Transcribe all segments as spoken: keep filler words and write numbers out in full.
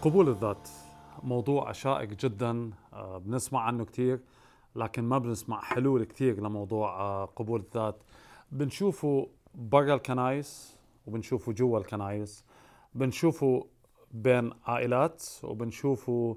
قبول الذات موضوع شائك جدا، آه، بنسمع عنه كثير، لكن ما بنسمع حلول كثير لموضوع آه، قبول الذات. بنشوفه برا الكنايس وبنشوفه جوا الكنايس، بنشوفه بين عائلات وبنشوفه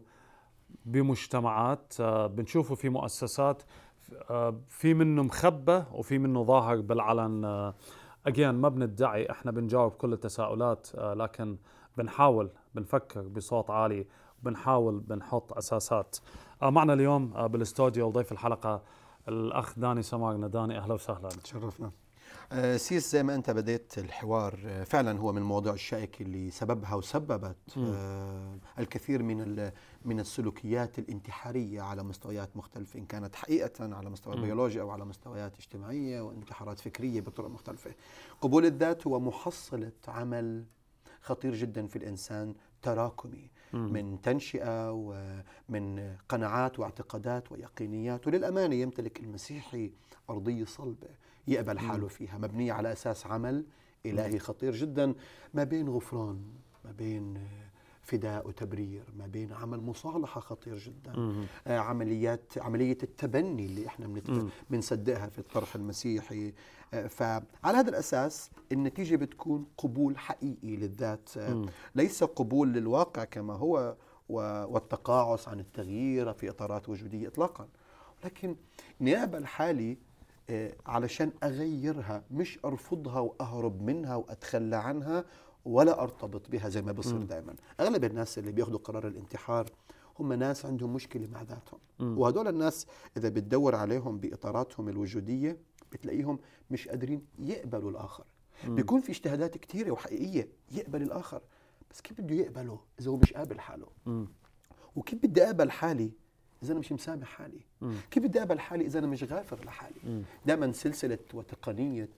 بمجتمعات، آه، بنشوفه في مؤسسات، آه، في منه مخبى وفي منه ظاهر بالعلن. أجين ما بندعي احنا بنجاوب كل التساؤلات، آه، لكن بنحاول بنفكر بصوت عالي، بنحاول بنحط أساسات. آه، معنا اليوم آه، بالاستوديو ضيف الحلقة الأخ داني سمارنا. داني أهلا وسهلا. تشرفنا. آه، سيس، زي ما أنت بديت الحوار، آه، فعلا هو من المواضيع الشائكة اللي سببها وسببت آه، الكثير من ال- من السلوكيات الانتحارية على مستويات مختلفة، إن كانت حقيقة على مستوى بيولوجي أو على مستويات اجتماعية وانتحارات فكرية بطرق مختلفة. قبول الذات هو محصلة عمل خطير جدا في الإنسان، تراكمي من تنشئة ومن قناعات واعتقادات ويقينيات. وللأمانة يمتلك المسيحي أرضية صلبة يقبل حاله فيها، مبنية على أساس عمل إلهي خطير جدا، ما بين غفران، ما بين فداء وتبرير، ما بين عمل مصالحة خطير جدا، آه عمليات عملية التبني اللي احنا بنصدقها في الطرح المسيحي. آه فعلى هذا الأساس النتيجة بتكون قبول حقيقي للذات، آه ليس قبول للواقع كما هو والتقاعس عن التغيير في إطارات وجودية إطلاقا، لكن نقبل حالي آه علشان أغيرها، مش أرفضها وأهرب منها وأتخلى عنها ولا ارتبط بها زي ما بصير دائما. اغلب الناس اللي بياخذوا قرار الانتحار هم ناس عندهم مشكله مع ذاتهم، وهدول الناس اذا بتدور عليهم باطاراتهم الوجوديه بتلاقيهم مش قادرين يقبلوا الاخر. بيكون في اجتهادات كثيره وحقيقيه يقبل الاخر، بس كيف بده يقبله اذا هو مش قابل حاله؟ وكيف بدي اقبل حالي إذا أنا مش مسامح حالي؟ مم. كيف بدي أقبل حالي إذا أنا مش غافر لحالي؟ دائما سلسلة وتقنية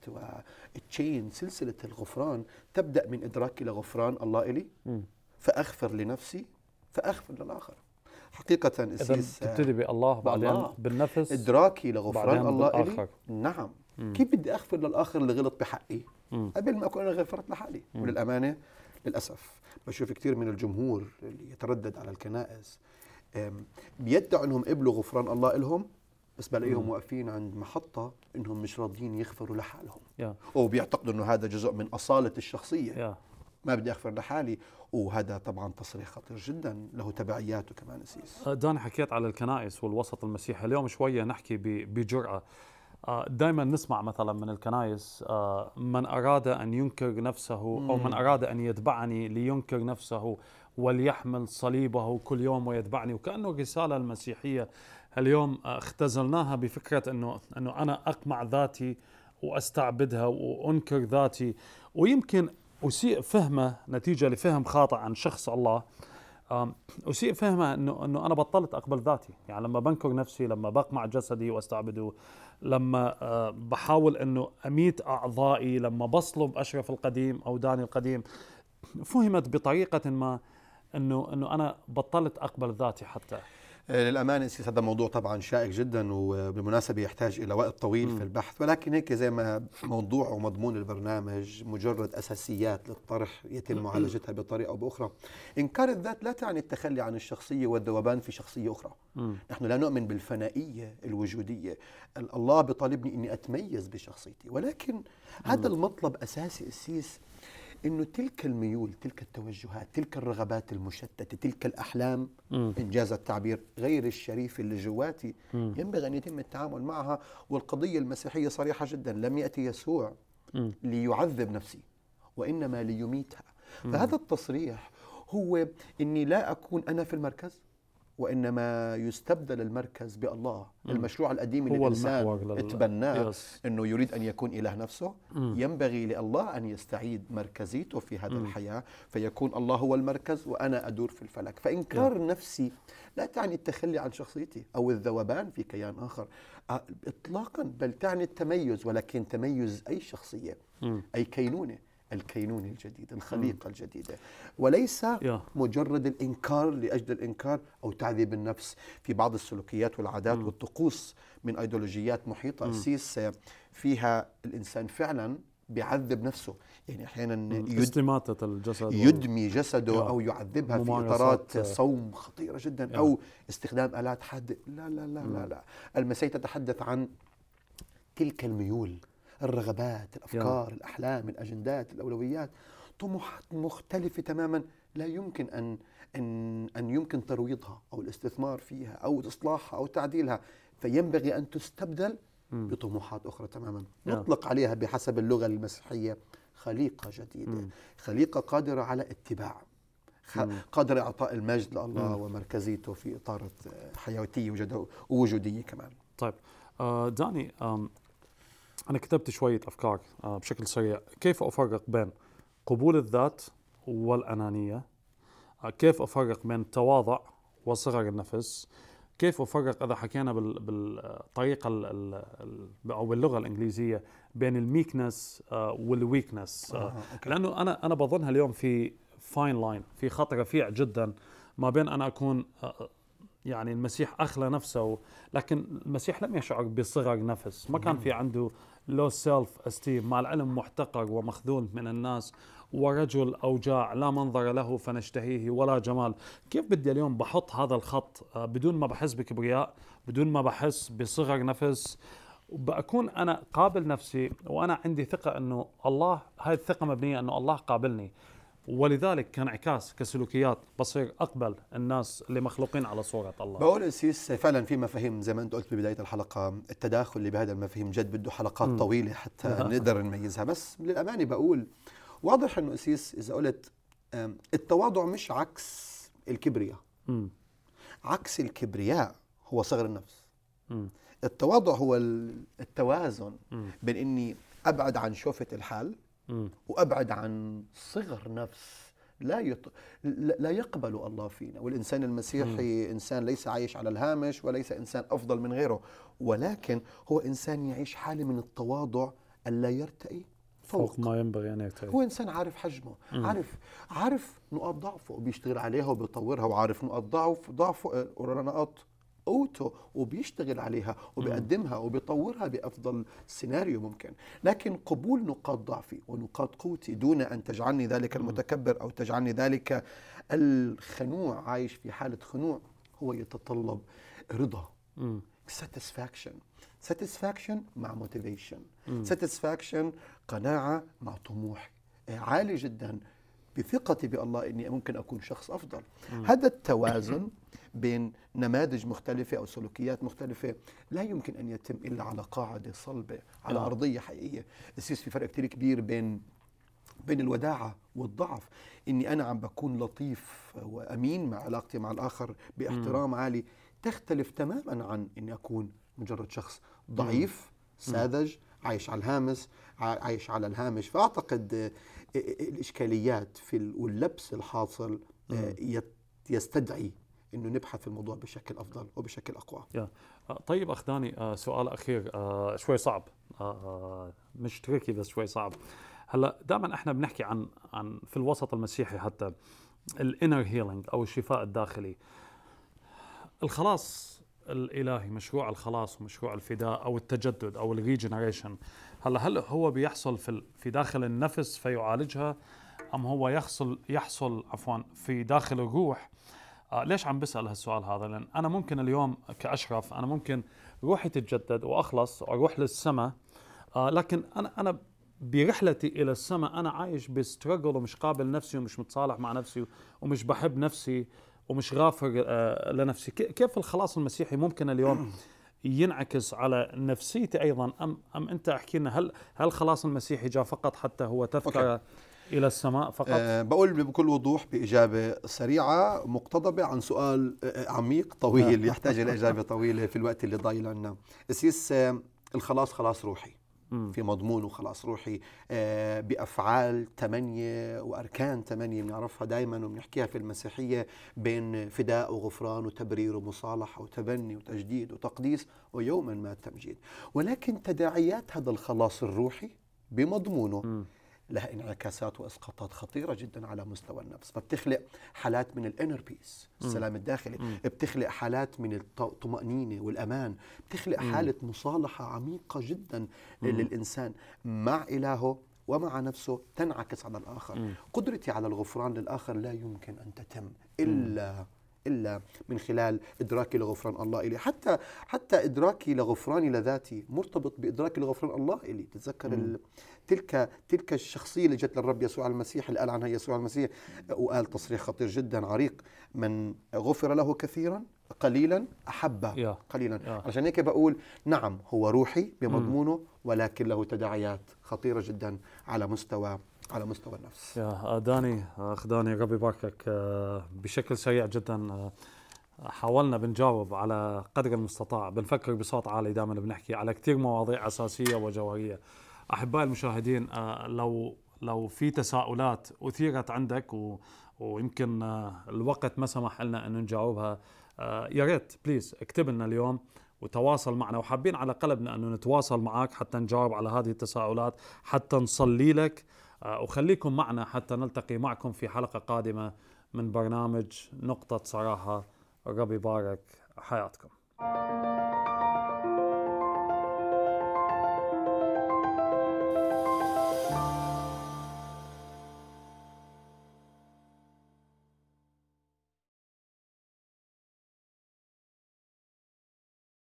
وتشين سلسلة الغفران تبدأ من إدراكي لغفران الله إلي، مم. فأغفر لنفسي فأغفر للآخر. حقيقة إذن تبتدي بالله، بعدين بالنفس، إدراكي لغفران الله إلي. نعم. مم. كيف بدي أغفر للآخر اللي غلط بحقي مم. قبل ما أكون أنا غفرت لحالي؟ مم. وللأمانة للأسف بشوف كثير من الجمهور اللي يتردد على الكنائس بيدعوا انهم قبلوا غفران الله لهم، بس بلاقيهم واقفين عند محطة انهم مش راضيين يغفروا لحالهم، yeah. وبيعتقدوا انه هذا جزء من اصالة الشخصية، yeah. ما بدي اغفر لحالي، وهذا طبعا تصريح خطير جدا له تبعياته كمان. أسيس داني، حكيت على الكنائس والوسط المسيحي، اليوم شوية نحكي بجرأة. دائما نسمع مثلا من الكنائس من أراد أن ينكر نفسه أو من أراد أن يتبعني لينكر نفسه وليحمل صليبه كل يوم ويتبعني، وكأنه الرسالة المسيحية اليوم اختزلناها بفكرة أنه, أنه أنا أقمع ذاتي وأستعبدها وأنكر ذاتي، ويمكن أسيء فهمه نتيجة لفهم خاطئ عن شخص الله. أسيء فهمه أنه, أنه أنا بطلت أقبل ذاتي، يعني لما بنكر نفسي، لما بقمع جسدي واستعبده، لما بحاول أنه أميت أعضائي، لما بصلب أشرف القديم أو داني القديم، فهمت بطريقة ما أنه, أنه أنا بطلت أقبل ذاتي. حتى للأمانة سيس هذا موضوع طبعا شائك جدا، وبالمناسبة يحتاج إلى وقت طويل م. في البحث، ولكن هيك زي ما موضوع ومضمون البرنامج مجرد أساسيات للطرح يتم معالجتها بطريقة أو بأخرى. إنكار الذات لا تعني التخلي عن الشخصية والذوبان في شخصية أخرى. م. نحن لا نؤمن بالفنائية الوجودية. الله بطالبني أني أتميز بشخصيتي، ولكن م. هذا المطلب أساسي السيس، إنه تلك الميول، تلك التوجهات، تلك الرغبات المشتتة، تلك الأحلام م. إنجاز التعبير غير الشريف اللي جواتي م. ينبغي أن يتم التعامل معها. والقضية المسيحية صريحة جدا، لم يأتي يسوع م. ليعذب نفسي وإنما ليميتها. م. فهذا التصريح هو إني لا أكون أنا في المركز، وإنما يستبدل المركز بالله. م. المشروع القديم اللي الإنسان اتبناه أنه يريد أن يكون إله نفسه، م. ينبغي لله أن يستعيد مركزيته في هذا م. الحياة، فيكون الله هو المركز وأنا أدور في الفلك. فإنكار م. نفسي لا تعني التخلي عن شخصيتي أو الذوبان في كيان آخر إطلاقا، بل تعني التميز، ولكن تميز أي شخصية، م. أي كينونة، الكينونة الجديدة، الخليقة م. الجديدة، وليس مجرد الإنكار لأجل الإنكار أو تعذيب النفس. في بعض السلوكيات والعادات م. والطقوس من أيديولوجيات محيطة أسيس فيها الإنسان فعلا بيعذب نفسه، يعني أحيانا يد استماتة الجسد يدمي جسده يا. أو يعذبها في ممارسات إطارات صوم خطيرة جدا، يا. أو استخدام آلات حادة. لا لا لا مم. لا لا المسيح تتحدث عن تلك الميول، الرغبات، الأفكار، الأحلام، الأجندات، الأولويات، طموحات مختلفة تماما لا يمكن أن أن أن يمكن ترويضها أو الاستثمار فيها أو إصلاحها أو تعديلها، فينبغي أن تستبدل مم. بطموحات أخرى تماما يا. نطلق عليها بحسب اللغة المسيحية خليقة جديدة، مم. خليقة قادرة على اتباع، خ- مم. قادرة إعطاء المجد لله مم. ومركزيته في إطار حياتية وجد- ووجودية كمان. طيب آه داني، آم، أنا كتبت شوية أفكار آه بشكل سريع. كيف أفرق بين قبول الذات والأنانية؟ آه كيف أفرق بين التواضع وصغر النفس؟ كيف أفرق إذا حكينا بال- بالطريقة ال- ال- ال- أو باللغة الإنجليزية بين الميكنس والويكنس؟ آه، أوكي. لأنه أنا أنا بظنها اليوم في فاين لاين، في خط رفيع جدا ما بين أنا أكون آه، يعني المسيح أخلى نفسه، لكن المسيح لم يشعر بصغر نفس، ما كان في عنده لو سيلف استيم، مع العلم محتقر ومخذول من الناس ورجل أوجاع لا منظر له فنشتهيه ولا جمال. كيف بدي اليوم بحط هذا الخط آه، بدون ما بحس بكبرياء، بدون ما بحس بصغر نفس، وبكون أنا قابل نفسي وأنا عندي ثقة أنه الله، هاي الثقة مبنية أنه الله قابلني، ولذلك كانعكاس كسلوكيات بصير أقبل الناس اللي مخلوقين على صورة الله. بقول أسيس فعلا في مفاهيم زي ما أنت قلت ببداية الحلقة، التداخل اللي بهذا المفاهيم جد بده حلقات م. طويلة حتى نقدر نميزها، بس للأمانة بقول واضح أنه أسيس إذا قلت آم، التواضع مش عكس الكبرياء، م. عكس الكبرياء هو صغر النفس. م. التواضع هو ال- التوازن م. بين إني أبعد عن شوفة الحال م. وأبعد عن صغر نفس لا يط... لا لا يقبل الله فينا. والإنسان المسيحي م. إنسان ليس عايش على الهامش وليس إنسان أفضل من غيره، ولكن هو إنسان يعيش حالة من التواضع ألا يرتقي فوق, فوق ما ينبغي أن يرتقي. هو إنسان عارف حجمه، م. عارف عارف نقاط ضعفه وبيشتغل عليها وبيطورها، وعارف نقاط ضعف ضعفه ونقاط قوته وبيشتغل عليها وبيقدمها وبيطورها بأفضل سيناريو ممكن. لكن قبول نقاط ضعفي ونقاط قوتي دون أن تجعلني ذلك المتكبر أو تجعلني ذلك الخنوع عايش في حالة خنوع، هو يتطلب رضا، satisfaction satisfaction مع motivation، satisfaction قناعة مع طموح عالي جدا بثقتي بالله أني ممكن أكون شخص أفضل. م. هذا التوازن بين نماذج مختلفة أو سلوكيات مختلفة لا يمكن أن يتم إلا على قاعدة صلبة، على آه. أرضية حقيقية. السيس في فرق كتير كبير بين بين الوداعة والضعف، إني أنا عم بكون لطيف وأمين مع علاقتي مع الآخر باحترام م. عالي، تختلف تماما عن إني أكون مجرد شخص ضعيف م. ساذج عايش على الهامش عايش على الهامش. فأعتقد الإشكاليات في واللبس الحاصل يستدعي إنه نبحث في الموضوع بشكل أفضل وبشكل أقوى. طيب أخ داني، سؤال أخير شوي صعب، مش تركي بس شوي صعب. هلا دائما احنا بنحكي عن عن في الوسط المسيحي حتى الانر هيلينج او الشفاء الداخلي، الخلاص الالهي، مشروع الخلاص ومشروع الفداء او التجدد او الريجنريشن. هلا هل هو بيحصل في في داخل النفس فيعالجها، ام هو يحصل يحصل عفوا في داخل الروح؟ آه ليش عم بسأل هالسؤال هذا؟ لان انا ممكن اليوم كأشرف انا ممكن روحي تتجدد واخلص واروح للسماء، آه لكن انا انا برحلتي الى السماء انا عايش بسترجل ومش قابل نفسي ومش متصالح مع نفسي ومش بحب نفسي ومش غافر آه لنفسي. كيف الخلاص المسيحي ممكن اليوم ينعكس على نفسيتي ايضا؟ ام ام انت احكي لنا، هل هل الخلاص المسيحي جاء فقط حتى هو تذكره أوكي. الى السماء فقط؟ أه بقول بكل وضوح باجابه سريعه مقتضبه عن سؤال عميق طويل يحتاج الى اجابه طويله في الوقت اللي ضايل عنا. السيس الخلاص خلاص روحي في مضمونه خلاص روحي آه بأفعال ثمانية وأركان ثمانية بنعرفها دائما وبنحكيها في المسيحية، بين فداء وغفران وتبرير ومصالحة وتبني وتجديد وتقديس ويوما ما التمجيد. ولكن تداعيات هذا الخلاص الروحي بمضمونه م. لها انعكاسات واسقاطات خطيره جدا على مستوى النفس. فبتخلق حالات من الانر بيس، السلام الداخلي، م. بتخلق حالات من الطمأنينه والامان، بتخلق م. حاله مصالحه عميقه جدا م. للانسان مع الهه، ومع نفسه تنعكس على الآخر. م. قدرتي على الغفران للآخر لا يمكن أن تتم إلا إلا من خلال إدراكي لغفران الله إلي. حتى حتى إدراكي لغفراني لذاتي مرتبط بإدراكي لغفران الله إلي. تتذكر ال... تلك تلك الشخصية اللي جت للرب يسوع المسيح اللي قال عنها يسوع المسيح، وقال تصريح خطير جدا عريق: من غفر له كثيرا قليلا أحبه yeah. قليلا. yeah. عشان هيك بقول نعم هو روحي بمضمونه، ولكن له تداعيات خطيرة جدا على مستوى على مستوى النفس. يا داني أخ داني ربي يباركك. بشكل سريع جدا حاولنا بنجاوب على قدر المستطاع، بنفكر بصوت عالي، دائما بنحكي على كثير مواضيع أساسية وجوهرية. أحبائي المشاهدين، لو لو في تساؤلات أثيرت عندك و ويمكن الوقت ما سمح لنا أن نجاوبها، يا ريت بليز اكتب لنا اليوم وتواصل معنا، وحابين على قلبنا أنه نتواصل معك حتى نجاوب على هذه التساؤلات، حتى نصلي لك، وخليكم معنا حتى نلتقي معكم في حلقة قادمة من برنامج نقطة صراحة. الرب يبارك حياتكم.